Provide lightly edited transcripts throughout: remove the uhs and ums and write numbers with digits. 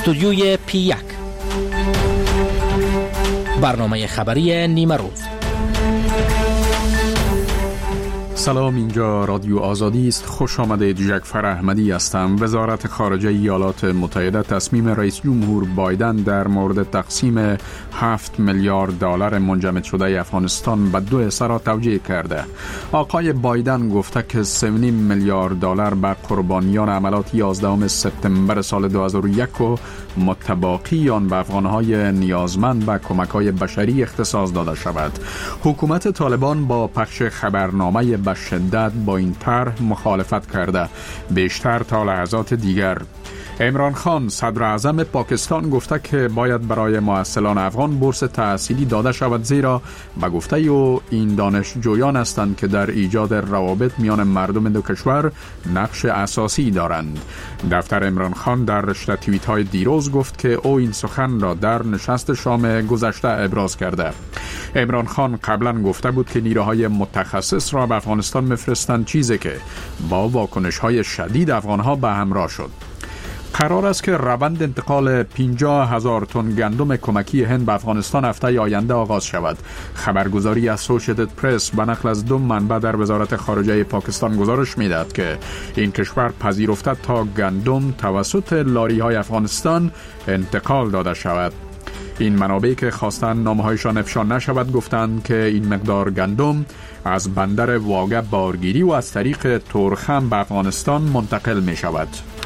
استودیوی P1 برنامه خبری نیمه روز. سلام، اینجا رادیو آزادی است. خوش آمدید. جعفر احمدی هستم. وزارت خارجه ایالات متحده تصمیم رئیس جمهور بایدن در مورد تقسیم 7 میلیارد دلار منجمد شده افغانستان به دو حصه را توجیه کرده. آقای بایدن گفته که 3.5 میلیارد دلار به قربانیان عملیات 11 سپتامبر سال 2001 و متباقی آن به افغانهای نیازمند به کمک‌های بشری اختصاص داده شود. حکومت طالبان با پخش خبرنامه به شدت با این طرح مخالفت کرده. بیشتر تا لحظات دیگر. عمران خان صدر اعظم پاکستان گفته که باید برای مؤثران افغان بورس تحصیلی داده شود، زیرا به گفته او این دانشجویان هستند که در ایجاد روابط میان مردم دو کشور نقش اساسی دارند. دفتر عمران خان در رشته توییت های دیروز گفت که او این سخن را در نشست شام گذشته ابراز کرده. عمران خان قبلا گفته بود که نیروهای متخصص را به افغانستان میفرستند، چیزی که با واکنش های شدید افغانها به همراه شد. قرار است که روند انتقال 50,000 تن گندم کمکی هند به افغانستان هفته آینده آغاز شود. خبرگزاری اسوسییتد پرس به نقل از دو منبع در وزارت خارجه پاکستان گزارش می‌دهد که این کشور پذیرفته تا گندم توسط لاری‌های افغانستان انتقال داده شود. این منابع که خواستن نامه‌هایشان افشا نشود گفتند که این مقدار گندم از بندر واگه بارگیری و از طریق تورخم به افغانستان منتقل می شود.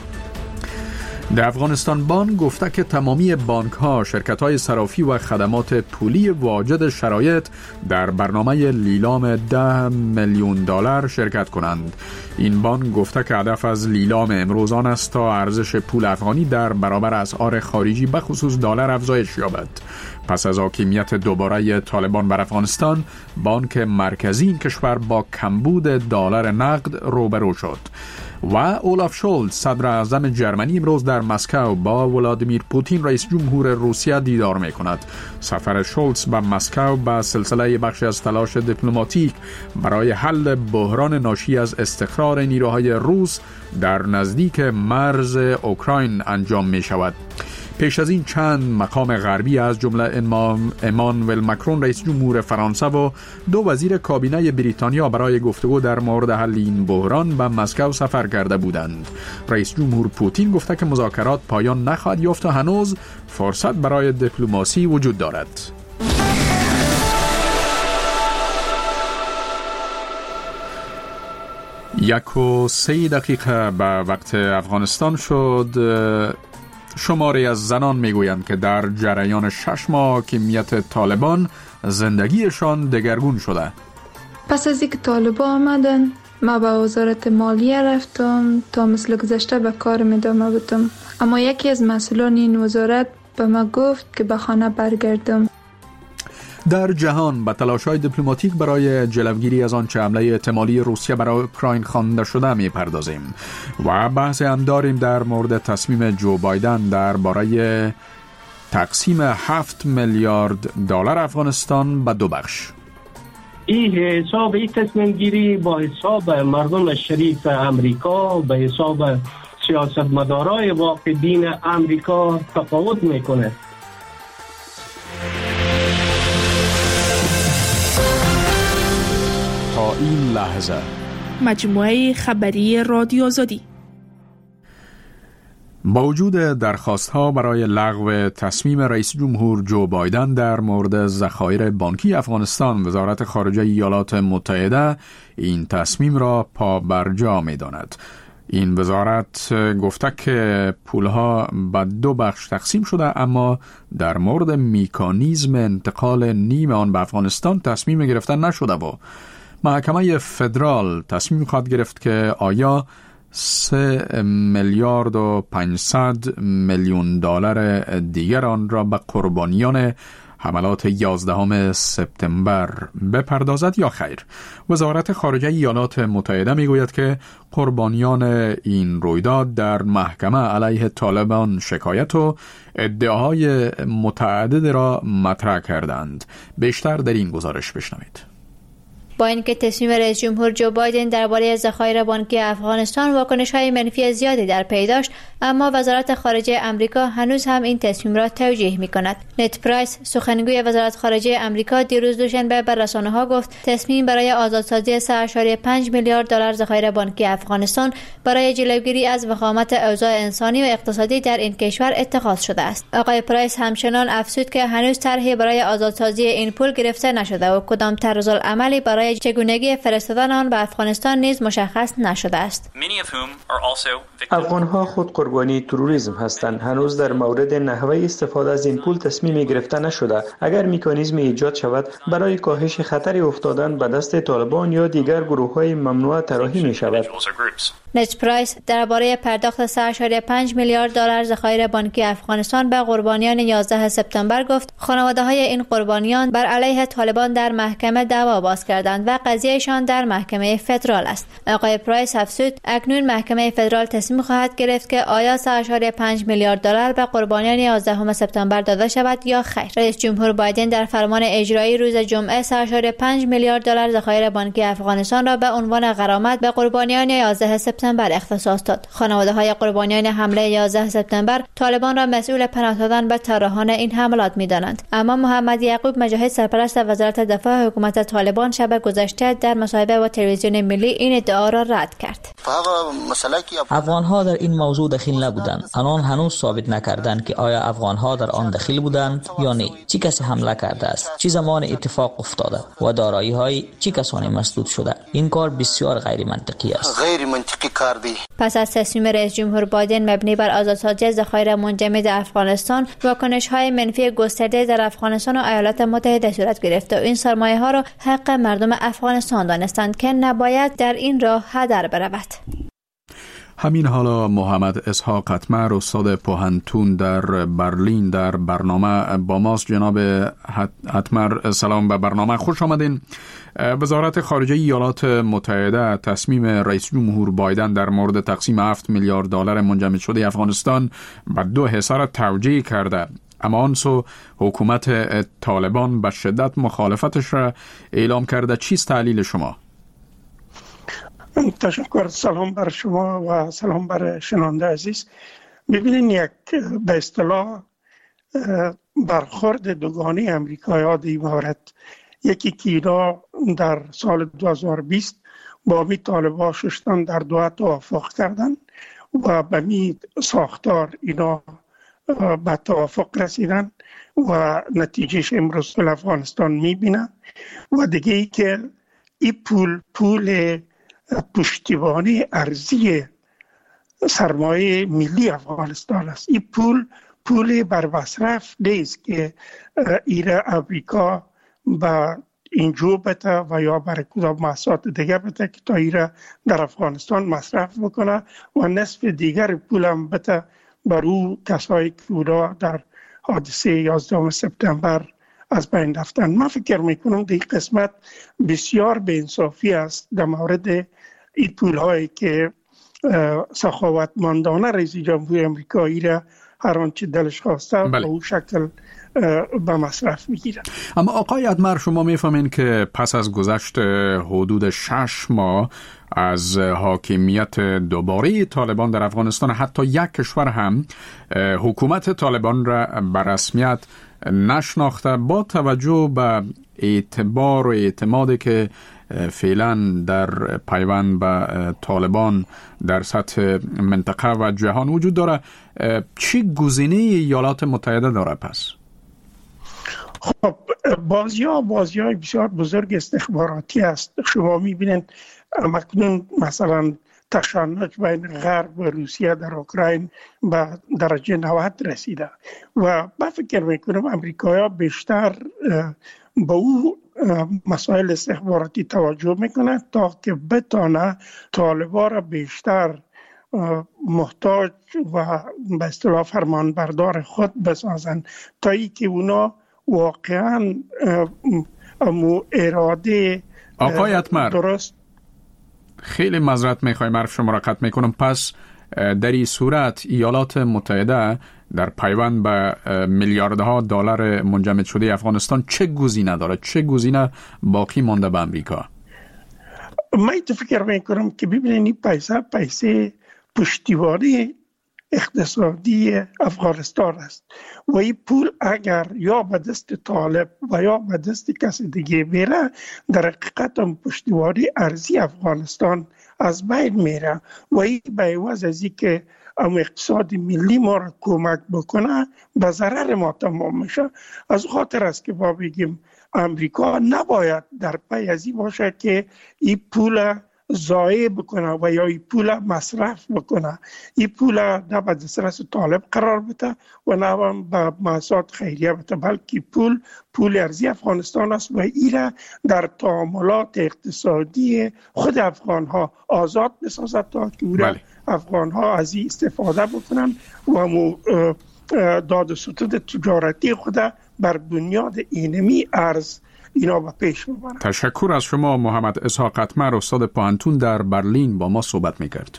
در افغانستان بانک گفته که تمامی بانک ها، شرکت های صرافی و خدمات پولی واجد شرایط در برنامه لیلام 10 میلیون دلار شرکت کنند. این بانک گفته که هدف از لیلام امروز آن است تا ارزش پول افغانی در برابر اسعار خارجی به خصوص دلار افزایش یابد. پس از حاکمیت دوباره طالبان بر افغانستان، بانک مرکزی این کشور با کمبود دلار نقد روبرو شد. و اولاف شولز صدر اعظم جرمنی امروز در مسکو با ولادیمیر پوتین رئیس جمهور روسیه دیدار می کند. سفر شولز به مسکو به سلسله بخشی از تلاش دیپلماتیک برای حل بحران ناشی از استقرار نیروهای روس در نزدیک مرز اوکراین انجام می شود. پیش از این چند مقام غربی از جمله امانوئل مکرون رئیس جمهور فرانسه و دو وزیر کابینه بریتانیا برای گفتگو در مورد حل این بحران به مسکو سفر کرده بودند. رئیس جمهور پوتین گفته که مذاکرات پایان نخواهد یافت و هنوز فرصت برای دیپلماسی وجود دارد. یک و 3 دقیقه به وقت افغانستان شد. شماری از زنان میگویند که در جریان 6 ماه حاکمیت طالبان زندگیشان دگرگون شده. پس از اینکه طالبان آمدن، ما به وزارت مالیه رفتم تا مثل گذشته به کارم ادامه بدم، اما یکی از مسئولان این وزارت به ما گفت که به خانه برگردم. در جهان به تلاش‌های دیپلماتیک برای جلوگیری از آنچه حمله احتمالی روسیه برای اوکراین خوانده شده می‌پردازیم و بحث هم داریم در مورد تصمیم جو بایدن درباره تقسیم 7 میلیارد دلار افغانستان به دو بخش. این تصمیم گیری با حساب مردم شریف امریکا، به حساب سیاستمدارای واقع‌بین امریکا تفاوت میکنه. تا این لحظه مجموعه خبری رادیو آزادی. با وجود درخواست‌ها برای لغو تصمیم رئیس جمهور جو بایدن در مورد ذخایر بانکی افغانستان، وزارت خارجه ایالات متحده این تصمیم را پابرجا می‌داند. این وزارت گفته که پولها به دو بخش تقسیم شده، اما در مورد مکانیزم انتقال نیم آن به افغانستان تصمیم گرفتن نشده و محکمه فدرال تصمیم خواهد گرفت که آیا 3 میلیارد و 500 میلیون دلار دیگر آن را به قربانیان حملات 11 سپتامبر بپردازد یا خیر. وزارت خارجه ایالات متحده میگوید که قربانیان این رویداد در محکمه علیه طالبان شکایت و ادعاهای متعدد را مطرح کردند. بیشتر در این گزارش بشنوید. با اینکه تصمیم رئیس جمهور جو بایدن درباره ذخایر بانکی افغانستان واکنش‌های منفی زیادی در پی داشت، اما وزارت خارجه آمریکا هنوز هم این تصمیم را توجیه می‌کند. نت پرایس سخنگوی وزارت خارجه آمریکا دیروز دوشنبه به رسانه‌ها گفت تصمیم برای آزادسازی 3.5 میلیارد دلار ذخایر بانکی افغانستان برای جلوگیری از وخامت اوضاع انسانی و اقتصادی در این کشور اتخاذ شده است. آقای پرایس همچنان افزود که هنوز طرحی برای آزادسازی این پول گرفته نشده و کدام طرزالعملی برای چگونگی فرستادن آن به افغانستان نیز مشخص نشده است. افغان‌ها خود قربانی تروریسم هستند. هنوز در مورد نحوه استفاده از این پول تصمیمی گرفته نشده. اگر مکانیزم ایجاد شود برای کاهش خطر افتادن به دست طالبان یا دیگر گروه‌های ممنوعه طراحی می‌شود. نت پرایس درباره پرداخت 3.5 میلیارد دلار ذخایر بانکی افغانستان به قربانیان 11 سپتامبر گفت خانواده‌های این قربانیان بر علیه طالبان در محکمه دعوا باز کردند و قضیهشان در محکمه فدرال است. آقای پرایس افزود اکنون محکمه فدرال تصمیم خواهد گرفت که آیا 3.5 میلیارد دلار به قربانیان 11 سپتامبر داده شود یا خیر. رئیس جمهور بایدن در فرمان اجرایی روز جمعه 3.5 میلیارد دلار ذخایر بانکی افغانستان را به عنوان غرامت به قربانیان 11 سپتامبر اختصاص داد. خانواده‌های قربانیان حمله 11 سپتامبر طالبان را مسئول پناه دادن به طراحان این حملات می‌دانند. اما محمد یعقوب مجاهد سرپرست وزارت دفاع حکومت طالبان شب گذشته در مصاحبه با تلویزیون ملی این ادعا را رد کرد. افغان‌ها در این موضوع دخیل نبودند. آنان هنوز ثابت نکردند که آیا افغان‌ها در آن دخیل بودند یا نه. چه کسی حمله کرده است؟ چه زمان اتفاق افتاده و دارایی‌های چه کسانی مسدود شده؟ این کار بسیار غیر منطقی است. پس از تصمیم رئیس جمهور بایدن مبنی بر آزادسازی ذخایر منجمد افغانستان، واکنش‌های منفی گسترده در افغانستان و ایالات متحده صورت گرفته و این سرمایه‌ها را حق مردم افغانستان دانستند که نباید در این راه هدر برود. همین حالا محمد اسحاق اتمر استاد پوهنتون در برلین در برنامه با ماست. جناب اتمر سلام به برنامه، خوش آمدین. وزارت خارجه ایالات متحده تصمیم رئیس جمهور بایدن در مورد تقسیم 7 میلیارد دلار منجمد شده افغانستان به دو حصه را توجیه کرده، اما آن سو حکومت طالبان به شدت مخالفتش را اعلام کرده. چیست تعلیل شما؟ تشکر. سلام بر شما و سلام بر شنونده عزیز. ببینید، یک به اصطلاح برخورد دوگانه امریکایی‌ها در این مورد، یکی که اینا در سال 2020 با می طالبان ششتن در دوحه توافق کردن و به می ساختار اینا به توافق رسیدن و نتیجهش امروز در افغانستان می بینن. و دیگه ای که این پول پشتیبانی ارزی سرمایه ملی افغانستان است. این پول بر مصرف نیست که ایره امریکا با اینجا بته و یا برای کدام محصولات دیگه بته که تا ایره در افغانستان مصرف بکنه و نصف دیگر پول هم بته برای کسایی که اونا در حادثه 11 سپتامبر از بین رفتن. من فکر میکنم در این قسمت بسیار بی‌انصافی است در مورد این پول‌هایی که سخاوتمندانه رئیس جمهور آمریکایی را هر آنچه دلش خواسته به اون شکل به مصرف میگیرن. اما آقای اتمر، شما میفهمین که پس از گذشت حدود 6 ماه از حاکمیت دوباره طالبان در افغانستان، حتی یک کشور هم حکومت طالبان را به رسمیت نشناخته، با توجه به اعتبار و اعتمادی که فعلا در پیوند به طالبان در سطح منطقه و جهان وجود داره، چی گزینه ایالات متحده داره پس؟ خب بازی بسیار بزرگ استخباراتی است. شما میبینید مکنون مثلا تشنج بین غرب و روسیه در اوکراین به درجه 90 رسیده و من فکر میکنم امریکایی‌ها بیشتر به او مسائل استخباراتی توجه میکنه تا که بتانه طالبان را بیشتر محتاج و به اصطلاح فرمانبردار خود بسازن، تا ای که اونا واقعا اراده آقای اتمر درست. خیلی معذرت میخوایم، حرف شما را قطع میکنم. پس در این صورت ایالات متحده در پیوند به میلیاردها دلار منجمد شده افغانستان چه گزینه داره؟ چه گزینه باقی مانده به امریکا؟ من فکر میکنم که ببینید پیسه پشتیبانی اقتصادی افغانستان است و این پول اگر یا به دست طالب و یا به دست کسی دیگه میره، در حقیقت هم پشتیبانی ارضی افغانستان از بین میره و این به عوض از این که اقتصاد ملی ما را کمک بکنه به ضرر ما تمام میشه. از خاطر است که ما بگیم امریکا نباید در پی از این باشه که این پول ضایع بکنه و یا این پول مصرف بکنه. این پول نه به دسترس طالب قرار بده و نه به مؤسسات خیریه بده، بلکه پول ارضی افغانستان است و این در تعاملات اقتصادی خود افغان ها آزاد بسازد تا که افغان ها از این استفاده بکنن و داد و ستد تجارتی خود بر بنیاد اینمی ارز اینا به پیش ببرن. تشکر از شما محمد اسحاق قطمر، استاد پانتون در برلین با ما صحبت میکرد.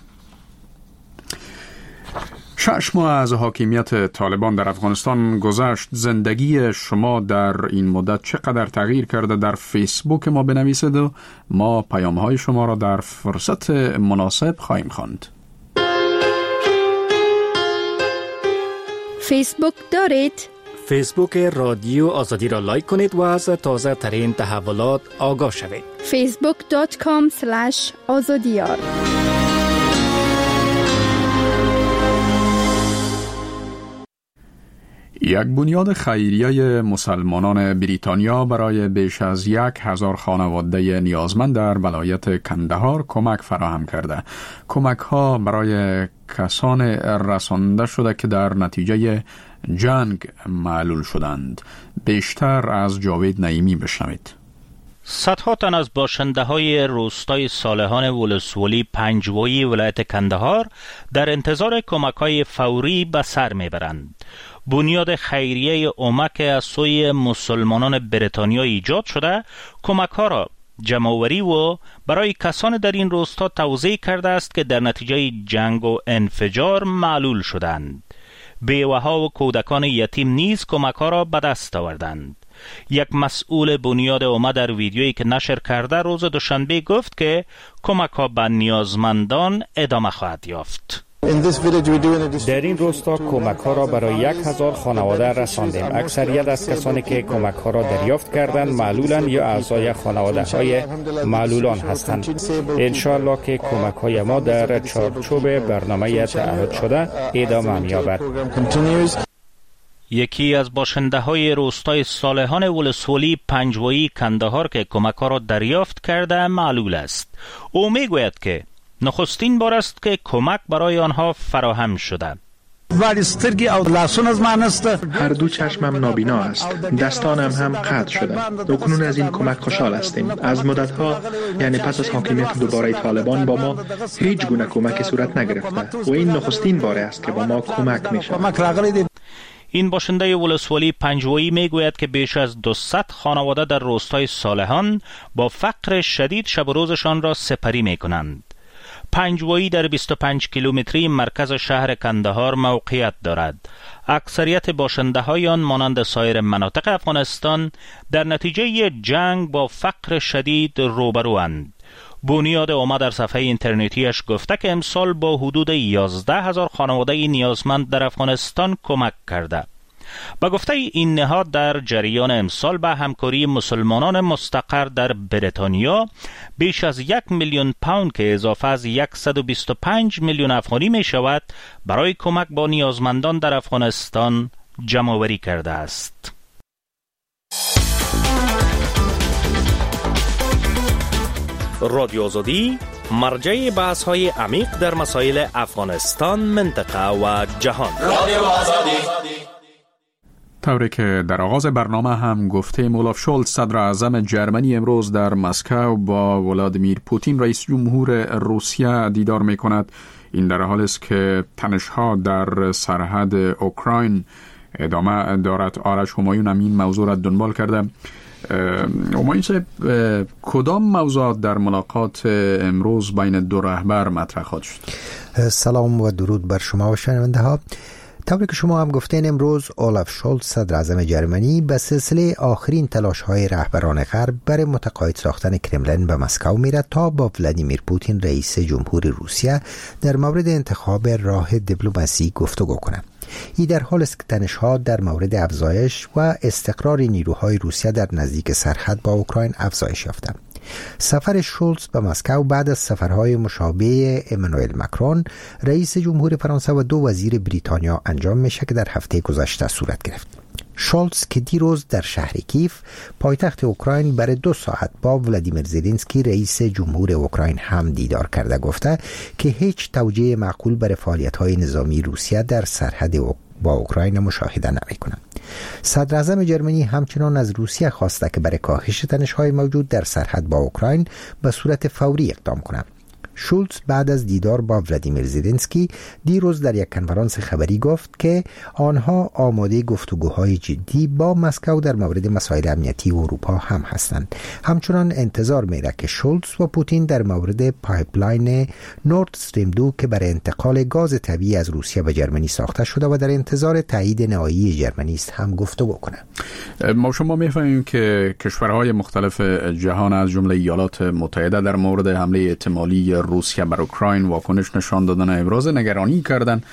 6 ماه از حاکمیت طالبان در افغانستان گذشت. زندگی شما در این مدت چقدر تغییر کرده؟ در فیسبوک ما بنویسید و ما پیام‌های شما را در فرصت مناسب خواهیم خواند. فیسبوک دارید؟ فیسبوک رادیو آزادی را لایک کنید و از تازه ترین تحولات آگاه شوید. facebook.com/azadiyar. یک بنیاد خیریه مسلمانان بریتانیا برای بیش از 1000 خانواده نیازمند در ولایت کندهار کمک فراهم کرده. کمک ها برای کسان رسانده شده که در نتیجه جنگ معلول شدند. بیشتر از جاوید نعیمی بشنوید. صدها تن از باشنده های روستای صالحان ولسوالی پنجوایی ولایت کندهار در انتظار کمک های فوری به سر میبرند. بنیاد خیریه اومک از سوی مسلمانان بریتانیا ایجاد شده کمک ها را جمع‌آوری و برای کسان در این روستا توزیع کرده است که در نتیجه جنگ و انفجار معلول شدند. بیوه‌ها و کودکان یتیم نیز کمک ها را به دست آوردند. یک مسئول بنیاد اومه در ویدیویی که نشر کرده روز دوشنبه گفت که کمک ها به نیازمندان ادامه خواهد یافت. در این روستا کمک ها را برای 1000 خانواده رساندیم. اکثریت از کسانی که کمک ها را دریافت کردند معلولان یا اعضای خانواده های معلولان هستند. انشاءالله که کمک های ما در چارچوب برنامه تعهد شده ادامه می‌یابد. یکی از باشنده های روستای صالحان ولسوالی پنجوایی کندهار که کمک ها را دریافت کرده معلول است. او میگوید که نخستین بار است که کمک برای آنها فراهم شده. هر دو چشمم نابینا است، دستانم هم قطع شده. اکنون از این کمک خوشحال هستیم. از مدتها یعنی پس از حاکمیت دوباره طالبان با ما هیچ گونه کمک صورت نگرفته و این نخستین بار است که با ما کمک می شود. این باشنده ولسوالی پنجوایی میگوید که بیش از 200 خانواده در روستای صالحان با فقر شدید شب و روزشان را سپری می کنند. پنجوایی در 25 کیلومتری مرکز شهر کندهار موقعیت دارد. اکثریت باشنده های آن مانند سایر مناطق افغانستان در نتیجه جنگ با فقر شدید روبروند. بنیاد اومه در صفحه اینترنتیش گفته که امسال با حدود 11,000 خانواده نیازمند در افغانستان کمک کرده. با گفته این نهاد در جریان امسال به همکاری مسلمانان مستقر در بریتانیا بیش از 1 میلیون پوند که اضافه از 125 میلیون افغانی می شود برای کمک با نیازمندان در افغانستان جمع‌آوری کرده است. رادیو آزادی مرجع بحث‌های عمیق در مسائل افغانستان، منطقه و جهان. رادیو آزادی. طوری که در آغاز برنامه هم گفتیم، اولاف شولز صدر اعظم جرمنی امروز در مسکو با ولادیمیر پوتین رئیس جمهور روسیه دیدار می کند. این در حالی است که تنش‌ها در سرحد اوکراین ادامه دارد. آرش همایون هم این موضوع را دنبال کرده. همایون صاحب، کدام موضوعات در ملاقات امروز بین دو رهبر مطرح خواهد شد؟ سلام و درود بر شما و شنونده ها. طوری که شما هم گفتین، امروز اولاف شولز صدر اعظم جرمنی به سلسله آخرین تلاش‌های رهبران غرب برای متقاعد ساختن کرملین به مسکو میره تا با ولادیمیر پوتین رئیس جمهور روسیه در مورد انتخاب راه دیپلماسی گفتگو کنه. این در حال است که تنش‌ها در مورد افزایش و استقرار نیروهای روسیه در نزدیک سرحد با اوکراین افزایش یافته. سفر شولز به مسکو بعد از سفرهای مشابه امانوئل مکرون رئیس جمهور فرانسه و 2 وزیر بریتانیا انجام میشه که در هفته گذشته صورت گرفت. شولز که دیروز در شهر کیف پایتخت اوکراین برای 2 ساعت با ولادیمیر زلنسکی رئیس جمهور اوکراین هم دیدار کرده، گفته که هیچ توجیه معقول برای فعالیت‌های نظامی روسیه در سرحد با اوکراین مشاهده نمی‌کنه. صدر اعظم جرمنی همچنان از روسیه خواسته که برای کاهش تنش‌های موجود در سرحد با اوکراین به صورت فوری اقدام کنه. شولز بعد از دیدار با ولادیمیر زلنسکی دیروز در یک کنفرانس خبری گفت که آنها آماده گفتگوهای جدی با مسکو در مورد مسائل امنیتی اروپا هم هستند. همچنان انتظار میره که شولز و پوتین در مورد پایپلاین نورد استریم 2 که برای انتقال گاز طبیعی از روسیه به جرمنی ساخته شده و در انتظار تایید نهایی جرمنی است هم گفتگو کنند. ما شما می‌فهمیم که کشورهای مختلف جهان از جمله ایالات متحده در مورد حمله احتمالی روسیه بر اوکراین واکنش نشان دادن، ابراز نگرانی کردن.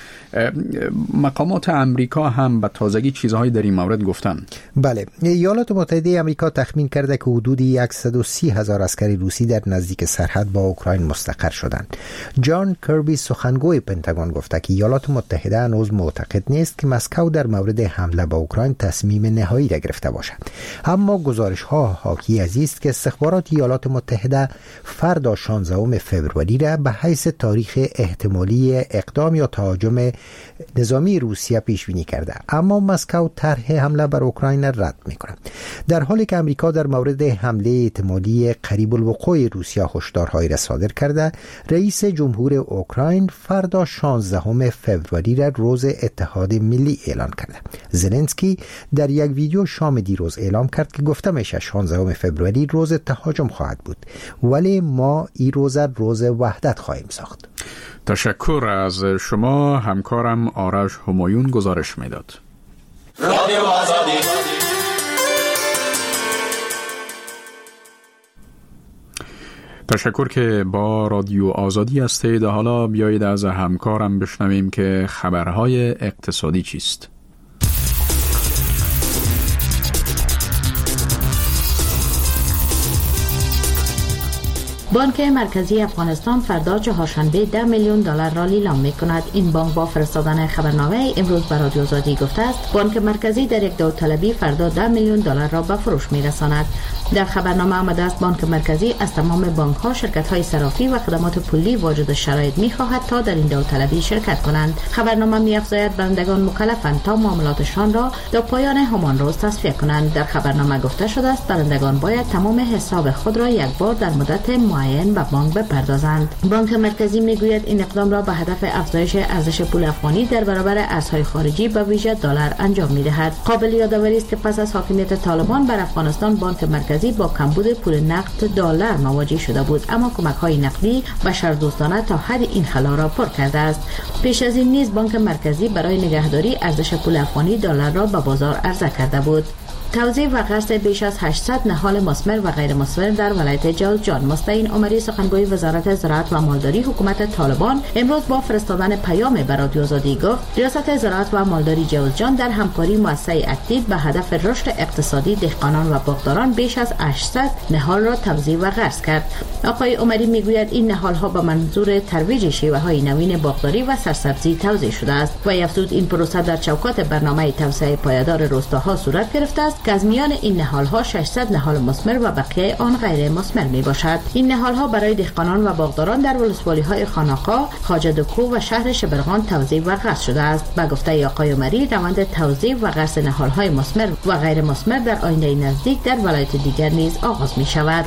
مقامات امریکا هم به تازگی چیزهایی در این مورد گفتن. بله، ایالات متحده آمریکا تخمین کرده که حدود 130,000 عسکر روسی در نزدیک سرحد با اوکراین مستقر شدند. جان کربی سخنگوی پنتاگون گفته که ایالات متحده هنوز معتقد نیست که مسکو در مورد حمله به اوکراین تصمیم نهایی را گرفته باشد، اما گزارش‌ها حاکی از است که استخبارات ایالات متحده فردا 16 فوریه را به حیث تاریخ احتمالی اقدام یا تهاجم نظامی روسیه پیش بینی کرده، اما مسکو طرح حمله بر اوکراین رد می‌کند. در حالی که آمریکا در مورد حمله احتمالی قریب الوقوع روسیه هشدارهایی را صادر کرده، رئیس جمهور اوکراین فردا 16 فوریه را روز اتحاد ملی اعلان کرده. زلنسکی در یک ویدیو شام دیروز اعلام کرد که گفته میشه 16 فوریه روز تهاجم خواهد بود، ولی ما این روز وحدت خواهیم ساخت. تشکر از شما. همکارم آرش همایون گزارش میداد. رادیو آزادی. تشکر که با رادیو آزادی هستید. حالا بیایید از همکارم بشنویم که خبرهای اقتصادی چیست. بانک مرکزی افغانستان فردا چهارشنبه 10 میلیون دلار را لیلام می‌کند. این بانک با فرستادن خبرنامه امروز به رادیو آزادی گفته است بانک مرکزی در یک داوطلبی فردا 10 میلیون دلار را به فروش می‌رساند. در خبرنامه آمده است بانک مرکزی از تمام بانک‌ها، شرکت‌های صرافی و خدمات پولی واجد شرایط می‌خواهد تا در این داوطلبی شرکت کنند. خبرنامه می‌افزاید برندگان مکلفند تا معاملاتشان را تا پایان همان روز تصفیه کنند. در خبرنامه گفته شده است برندگان باید تمام حساب خود را یک بار در مدت معین به بانک بپردازند. بانک مرکزی میگوید این اقدام را به هدف افزایش ارزش پول افغانی در برابر ارزهای خارجی به ویژه دلار انجام می‌دهد. قابل یادآوری است که پس از حاکمیت طالبان بر افغانستان بانک مرکزی با کمبود پول نقد دلار مواجه شده بود، اما کمک‌های نقدی بشردوستانه تا حد این خلا را پر کرده است. پیش از این نیز بانک مرکزی برای نگهداری ارزش پول افغانی دلار را به بازار عرضه کرده بود. توزیع و قرض بیش از 800 نهال مثمر و غیر مثمر در ولایت جوزجان. مستعین عمری سخنگوی وزارت زراعت و مالداری حکومت طالبان امروز با فرستادن پیام به رادیو آزادی گفت ریاست زراعت و مالداری جوزجان در همکاری مؤسسه اکتیو به هدف رشد اقتصادی دهقانان و باغداران بیش از 800 نهال را توزیع و قرض کرد. آقای عمری میگوید این نهال ها به منظور ترویج شیوه های نوین باغداری و سرسبزی توزیع شده است و افزود این پروسه در چوکات برنامه توسعه پایدار روستاها صورت گرفته است که از میان این نهال‌ها 600 نهال مثمر و بقیه آن غیر مثمر میباشد. این نهال‌ها برای دهقانان و باغداران در ولسوالی‌های خاناقا، خواجه دکو و شهر شبرغان توزیع و قرض شده است. به گفته آقای عمری روند توزیع و قرض نهال‌های مثمر و غیر مثمر در آینده نزدیک در ولایت دیگر نیز آغاز می‌شود.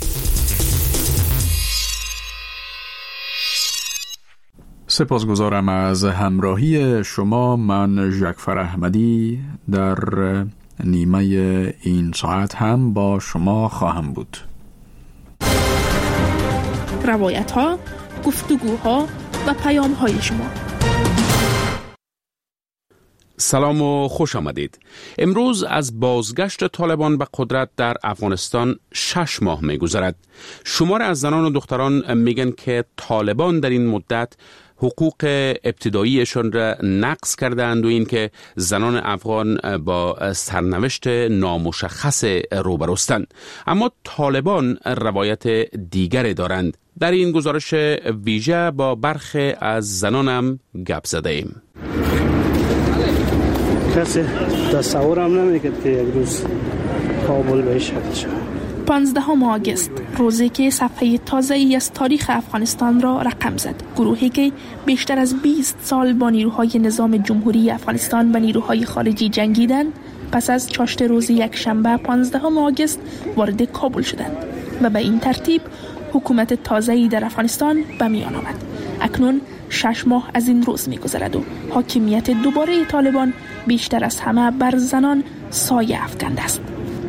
سپاسگزارم از همراهی شما. من ژکفر احمدی در نیمه این ساعت هم با شما خواهم بود. روایت ها، گفتگوها و پیام های شما. سلام و خوش آمدید. امروز از بازگشت طالبان به قدرت در افغانستان 6 ماه می‌گذرد. شمار از زنان و دختران میگن که طالبان در این مدت حقوق ابتداییشان را نقض کردند و این که زنان افغان با سرنوشت نامشخص روبروستند. اما طالبان روایت دیگری دارند. در این گزارش ویژه با برخی از زنانم گپ زده ایم. کسی تصورم نمیکرد که یک روز کابل بهش شد شد. 15 آگوست، روزی که صفحه تازه‌ای از تاریخ افغانستان را رقم زد. گروهی که بیشتر از 20 سال با نیروهای نظام جمهوری افغانستان و نیروهای خارجی جنگیدند، پس از چاشت روز یک شنبه 15 آگوست وارد کابل شدند و به این ترتیب حکومت تازه‌ای در افغانستان به میان آمد. اکنون 6 ماه از این روز می‌گذرد و حاکمیت دوباره طالبان بیشتر از همه بر زنان سایه افکنده است.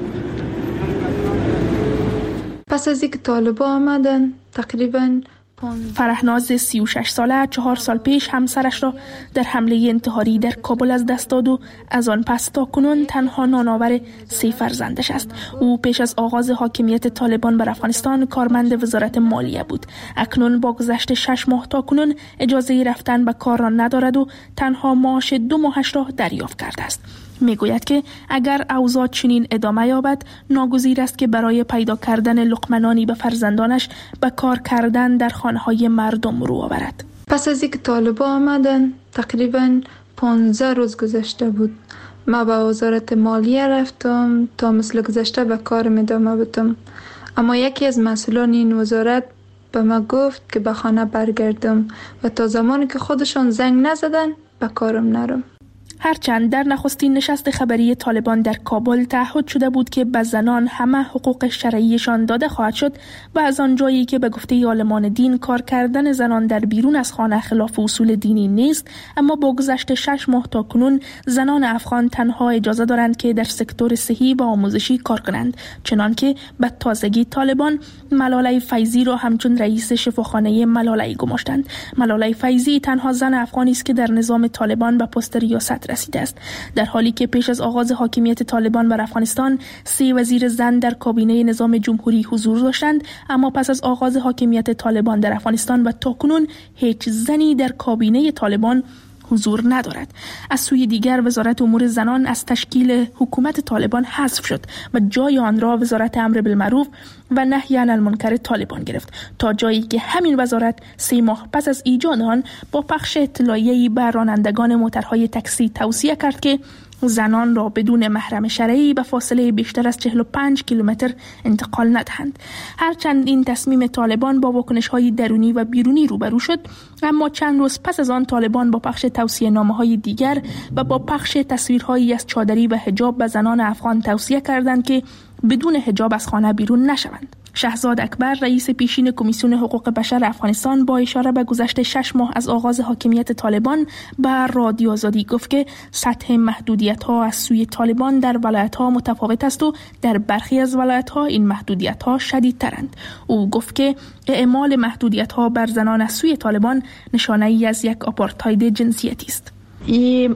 پس از اینکه طالبان آمدن تقریباً فرهناز 36 ساله 4 سال پیش همسرش را در حمله انتحاری در کابل از دست داد و از آن پس تا کنون تنها نانآور 3 فرزندش است. او پیش از آغاز حاکمیت طالبان بر افغانستان کارمند وزارت مالیه بود. اکنون با گذشت 6 ماه تا کنون اجازه رفتن به کار را ندارد و تنها معاش 2 ماهش را دریافت کرده است. میگوید که اگر اوضاع چنین ادامه یابد ناگزیر است که برای پیدا کردن لقمه به فرزندانش به کار کردن در خانه‌های مردم رو آورد. پس از اینکه طالبان آمدن تقریباً 15 روز گذشته بود. ما به وزارت مالیه رفتم تا مثل گذشته به کارم ادامه بدم، اما یکی از مسئولان این وزارت به ما گفت که به خانه برگردم و تا زمانی که خودشان زنگ نزدن به کارم نرم. هرچند در نخستین نشست خبری طالبان در کابل تعهد شده بود که به زنان همه حقوق شرعیشان داده خواهد شد و از آنجایی که به گفته عالمان دین کار کردن زنان در بیرون از خانه خلاف اصول دینی نیست، اما با گذشت 6 ماه تا کنون زنان افغان تنها اجازه دارند که در سکتور صحی و آموزشی کار کنند، چنانکه به تازگی طالبان ملاله فیضی را همچون رئیس شفاخانه ملاله گماشتند. ملاله فیضی تنها زن افغانی است که در نظام طالبان به پست ریاست رسیده است، در حالی که پیش از آغاز حاکمیت طالبان بر افغانستان 3 وزیر زن در کابینه نظام جمهوری حضور داشتند، اما پس از آغاز حاکمیت طالبان در افغانستان و تاکنون هیچ زنی در کابینه طالبان حضور ندارد. از سوی دیگر وزارت امور زنان از تشکیل حکومت طالبان حذف شد و جای آن را وزارت امر بالمعروف و نهی عن المنکر طالبان گرفت، تا جایی که همین وزارت 3 ماه پس از ایجاد آن با پخش اطلاعیه‌ای بر رانندگان موترهای تاکسی توصیه کرد که زنان را بدون محرم شرعی به فاصله بیشتر از 45 کیلومتر انتقال ندهند. هرچند این تصمیم طالبان با واکنش‌های درونی و بیرونی روبرو شد، اما چند روز پس از آن طالبان با پخش توصیه‌نامه‌های دیگر و با پخش تصویرهایی از چادری و حجاب به زنان افغان توصیه کردند که بدون حجاب از خانه بیرون نشوند. شهزاد اکبر رئیس پیشین کمیسیون حقوق بشر افغانستان با اشاره به گذشت 6 ماه از آغاز حاکمیت طالبان به رادیو آزادی گفت که سطح محدودیت‌ها از سوی طالبان در ولایت‌ها متفاوت است و در برخی از ولایت‌ها این محدودیت‌ها شدیدترند. او گفت که اعمال محدودیت‌ها بر زنان از سوی طالبان نشانه‌ای از یک آپارتاید جنسیتی است. این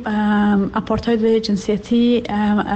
آپارتاید جنسیتی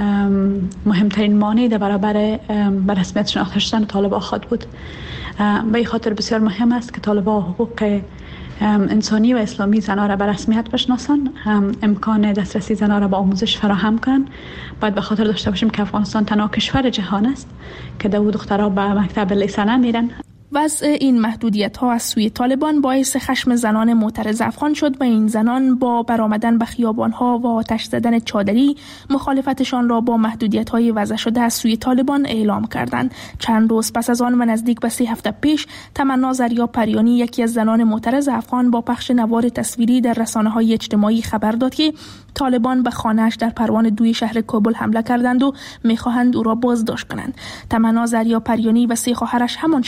مهمترین مانع در برابر به رسمیت شناخته شدن طالبان خواهد بود. به این خاطر بسیار مهم است که طالبان حقوق انسانی و اسلامی زنان را به رسمیت بشناسند، امکان دسترسی زنان را به آموزش فراهم کنند. باید به خاطر داشته باشیم که افغانستان تنها کشور جهان است که دخترها به مکتب لیسانه میرن. وضع این محدودیت‌ها از سوی طالبان باعث خشم زنان معترض افغان شد و این زنان با برآمدن به خیابان‌ها و آتش زدن چادری مخالفتشان را با محدودیت‌های وضع شده از سوی طالبان اعلام کردند. چند روز پس از آن و نزدیک به 3 هفته پیش تمنا زریا پریانی، یکی از زنان معترض افغان، با پخش نوار تصویری در رسانه‌های اجتماعی خبر داد که طالبان به خانه‌اش در پروان 2 شهر کابل حمله کردند و می‌خواهند او را بازداشت کنند. تمنا زریا پریانی و 3 خواهرش همان شب رو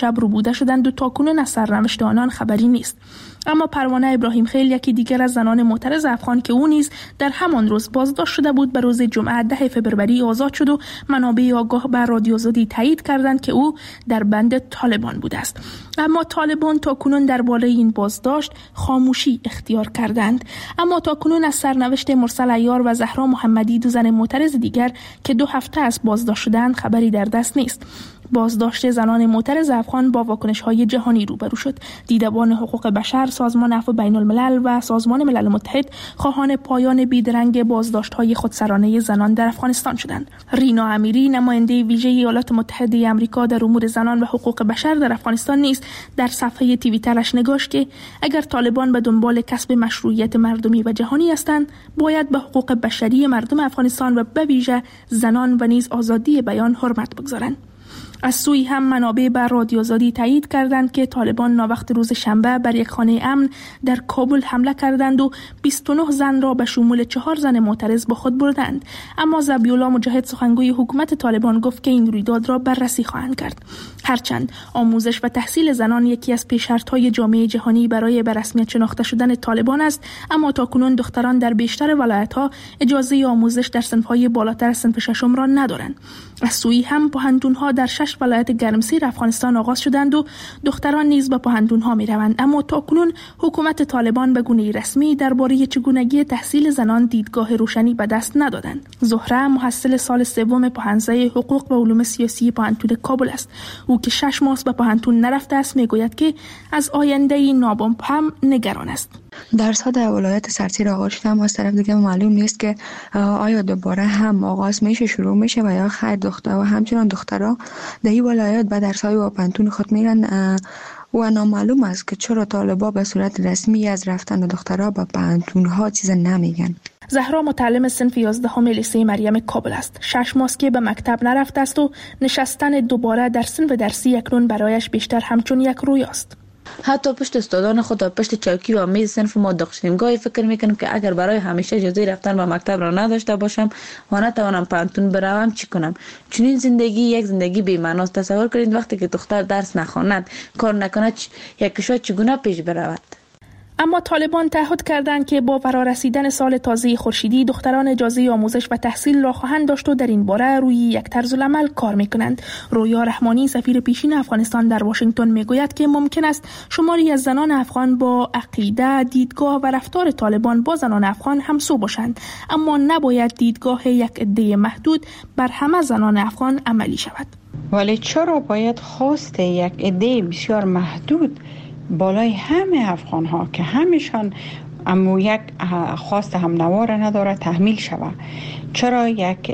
برده شدند و تاکنون از سرنوشت آنان خبری نیست. اما پروانه ابراهیم خیل، یکی دیگر از زنان معترض افغان که او نیز در همان روز بازداشت شده بود، به روز جمعه 10 فوریه آزاد شد و منابع آگاه به رادیو آزادی تایید کردند که او در بند طالبان بوده است. اما طالبان تاکنون درباره این بازداشت خاموشی اختیار کردند. اما تاکنون از سرنوشت مرسل عیار و زهرا محمدی، دو زن معترض دیگر که 2 هفته از بازداشت شدند، خبری در دست نیست. بازداشت زنان معترض افغان با واکنش‌های جهانی روبرو شد. دیدبان حقوق بشر، سازمان عفو بین الملل و سازمان ملل متحد خواهان پایان بیدرنگ بازداشت‌های خودسرانه زنان در افغانستان شدند. رینا امیری، نماینده ویژه ایالات متحده آمریکا در امور زنان و حقوق بشر در افغانستان، نیز در صفحه توییترش نگاشت که اگر طالبان به دنبال کسب مشروعیت مردمی و جهانی هستند، باید به حقوق بشری مردم افغانستان و به ویژه زنان و نیز آزادی بیان حرمت بگذارند. از سوی هم منابع بر رادیو آزادی تایید کردند که طالبان ناوقت روز شنبه بر یک خانه امن در کابل حمله کردند و 29 زن را به شمول 4 زن معترض با خود بردند. اما ذبیح‌الله مجاهد، سخنگوی حکومت طالبان، گفت که این رویداد را بررسی خواهند کرد. هرچند آموزش و تحصیل زنان یکی از پیش‌شرط‌های جامعه جهانی برای به رسمیت شناخته شدن طالبان است، اما تاکنون دختران در بیشتر ولایت‌ها اجازه آموزش در صنف‌های بالاتر از صنف ششم را ندارند. از سوی هم پوهنتون‌ها در 6 ولایت گرمسیر افغانستان آغاز شدند و دختران نیز به پوهنتون‌ها می‌روند. اما تاکنون حکومت طالبان به گونه رسمی درباره چگونگی تحصیل زنان دیدگاه روشنی به دست ندادند. زهره محصل سال 3 پوهن‌زای حقوق و علوم سیاسی پوهنتون کابل است. او که 6 ماه به پوهنتون نرفته است، میگوید که از آینده نامبهم نگران است. درس‌ها در ولایت سرسیر آغاز شده، اما از طرف دیگه معلوم نیست که آیا دوباره هم آغاز میشه، شروع میشه و یا خیر دختر و همچنان دخترها در این ولایت به درس‌های و پوهنتون خود میرن و نامعلوم است که چرا طالبا به صورت رسمی از رفتن دخترها به پوهنتون‌ها چیز نمیگن. زهرا متعلم صنف 11 لیسه مریم کابل است. 6 ماه که به مکتب نرفته است و نشستن دوباره در صنف درسی اکنون برایش بیشتر همچون یک رویاست. حتی پشت استادان خود و پشت چوکی و میز صنف ما داشتیم. گاهی فکر میکنم که اگر برای همیشه اجازه رفتن به مکتب را نداشته باشم و نتوانم پانتون بروم چی کنم؟ چون این زندگی یک زندگی بی‌معناست. تصور کنید وقتی که دختر درس نخواند، کار نکند، یک کشور چگونه پیش برود؟ اما طالبان تعهد کردند که با فرارسیدن سال تازه خورشیدی دختران اجازه آموزش و تحصیل را خواهند داشت و در این باره روی یک طرز العمل کار میکنند. رویا رحمانی، سفیر پیشین افغانستان در واشنگتن، میگوید که ممکن است شماری از زنان افغان با عقیده، دیدگاه و رفتار طالبان با زنان افغان همسو باشند، اما نباید دیدگاه یک عده محدود بر همه زنان افغان عملی شود. ولی چرا باید خواست یک عده بسیار محدود بالای همه افغان ها که همیشان اما یک خواست هم نوار نداره تحمیل شود؟ چرا یک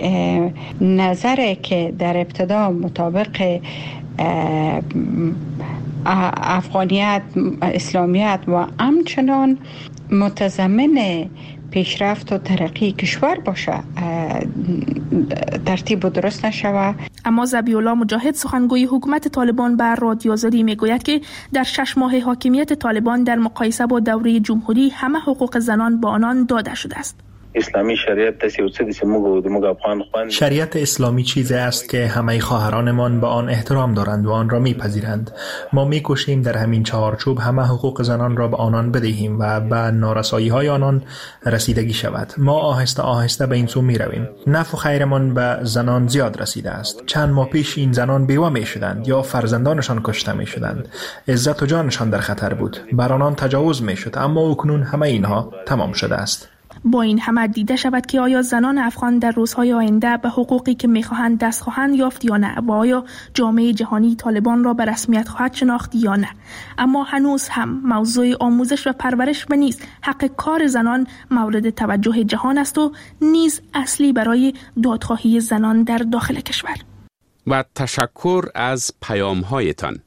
نظره که در ابتدا مطابق افغانیت، اسلامیت و همچنان متضمن پیشرفت و ترقی کشور باشه ترتیب و درست نشود؟ اما ذبیح‌الله مجاهد، سخنگوی حکومت طالبان، بر رادیو آزادی میگوید که در 6 ماه حاکمیت طالبان در مقایسه با دوره جمهوری همه حقوق زنان با آنان داده شده است. اسلامی شریعت اسلامی چیزی است که همه خواهرانمان به آن احترام دارند و آن را میپذیرند. ما میکوشیم در همین چهارچوب همه حقوق زنان را به آنان بدهیم و به نارسایی های آنان رسیدگی شود. ما آهسته آهسته به این سو میرویم. نفع و خیرمان به زنان زیاد رسیده است. چند ماه پیش این زنان بیوه میشدند یا فرزندانشان کشته میشدند. عزت و جانشان در خطر بود. بر آنان تجاوز میشد، اما اکنون همه اینها تمام شده است. با این همه دیده شود که آیا زنان افغان در روزهای آینده به حقوقی که میخواهند دست خواهند یافت یا نه، و آیا جامعه جهانی طالبان را به رسمیت خواهد شناخت یا نه. اما هنوز هم موضوع آموزش و پرورش و نیز حق کار زنان مورد توجه جهان است و نیز اصلی برای دادخواهی زنان در داخل کشور. و تشکر از پیام‌هایتان.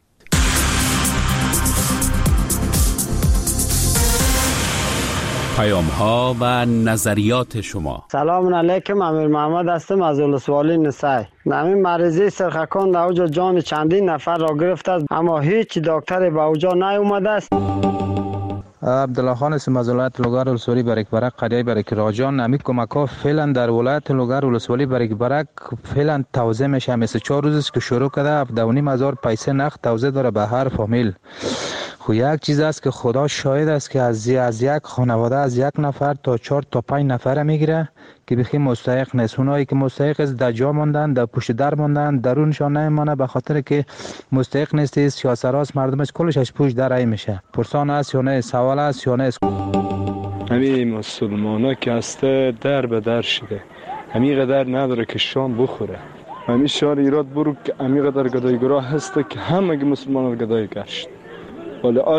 پیام‌ها و نظریات شما. سلام علیکم، امیر محمد هستم از ولسوالی نسای. نمی مریضی سرخکان در اوجا جان چندین نفر را گرفت است، اما هیچ دکتری به اوجا نیامده است. عبدالله خان اسم از ولایت لوگر ولسوالی برک قریه برک راجان. امی کمک ها فعلا در ولایت لوگر ولسوالی برک فعلا توزیع میشه. مثل 4 روز است که شروع کرده 7,500 پیسه نقد توزیع داره به هر فامیل. خو یک چیز است که خدا شاهد است که از یک خانواده از 1 نفر تا 4 تا 5 نفر میگیره که بخی مستحق نیست. اونایی که مستحق است در جا ماندن، در پشت در ماندن، درونشان نمیمانه به خاطر که مستحق نیست. سیاست مردمش کلش از پشت در ای میشه. پرسان است یا نه، سوال است یا نه. همین مسلمانا که هسته در به در شده، همین قدر نداره که شام بخوره. همین شهر ایراد برو که همین قدر گدایگرا هسته که همه مسلمان رو گدای گشت. ولی